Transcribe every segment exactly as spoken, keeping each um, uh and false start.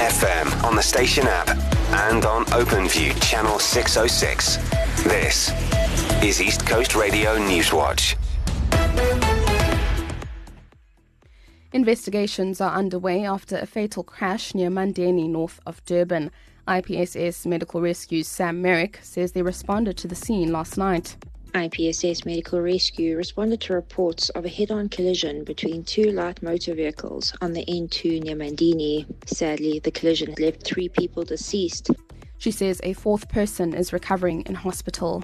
F M on the station app and on OpenView channel six oh six. This is East Coast Radio Newswatch. Investigations are underway after a fatal crash near Mandeni, north of Durban. I P S S Medical Rescue's Sam Merrick says they responded to the scene last night. I P S S Medical Rescue responded to reports of a head-on collision between two light motor vehicles on the N two near Mandeni. Sadly, the collision left three people deceased. She says a fourth person is recovering in hospital.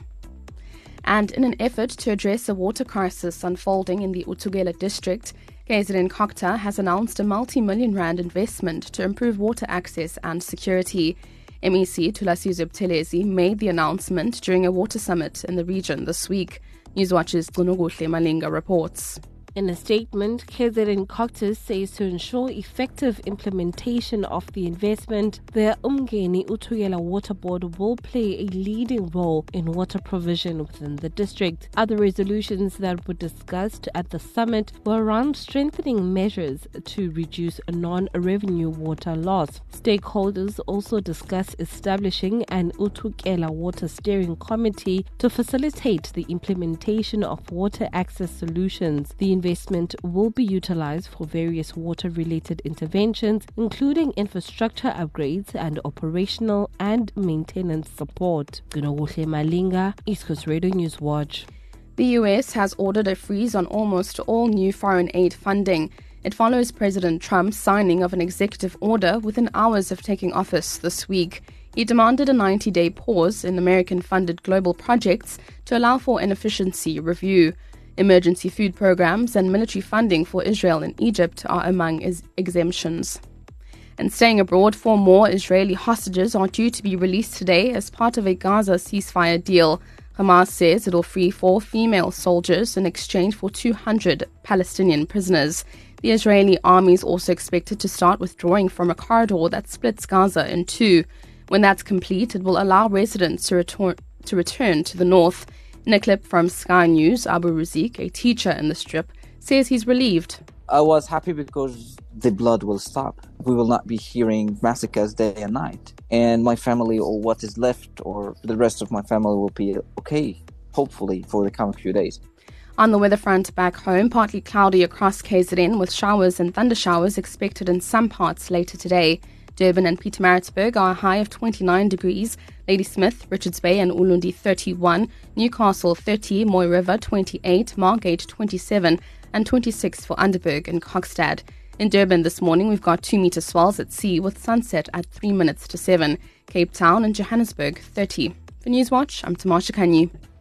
And in an effort to address a water crisis unfolding in the Utugela district, K Z N COGTA has announced a multi-million rand investment to improve water access and security. M E C Thulasizwe Buthelezi made the announcement during a water summit in the region this week. Newswatch's Gcunukuhle Malinga reports. In a statement, K Z N COGTA says to ensure effective implementation of the investment, the Umgeni Utugela Water Board will play a leading role in water provision within the district. Other resolutions that were discussed at the summit were around strengthening measures to reduce non-revenue water loss. Stakeholders also discussed establishing an Utugela Water Steering Committee to facilitate the implementation of water access solutions. The investment will be utilized for various water-related interventions, including infrastructure upgrades and operational and maintenance support. Gcunukuhle Malinga, East Coast Radio Newswatch. The U S has ordered a freeze on almost all new foreign aid funding. It follows President Trump's signing of an executive order within hours of taking office this week. He demanded a ninety-day pause in American-funded global projects to allow for an efficiency review. Emergency food programs and military funding for Israel and Egypt are among his exemptions. And staying abroad, four more Israeli hostages are due to be released today as part of a Gaza ceasefire deal. Hamas says it will free four female soldiers in exchange for two hundred Palestinian prisoners. The Israeli army is also expected to start withdrawing from a corridor that splits Gaza in two. When that's complete, it will allow residents to return to, return to the north. In a clip from Sky News, Abu Razik, a teacher in the strip, says he's relieved. I was happy because the blood will stop. We will not be hearing massacres day and night. And my family, or what is left, or the rest of my family will be okay, hopefully, for the coming few days. On the weather front back home, partly cloudy across K Z N with showers and thunder showers expected in some parts later today. Durban and Pietermaritzburg are a high of twenty-nine degrees, Ladysmith, Richards Bay and Ulundi thirty-one, Newcastle thirty, Moy River twenty-eight, Margate twenty-seven and twenty-six for Underberg and Kokstad. In Durban this morning we've got two metre swells at sea with sunset at three minutes to seven. Cape Town and Johannesburg thirty. For Newswatch, I'm Tamasha Kanyi.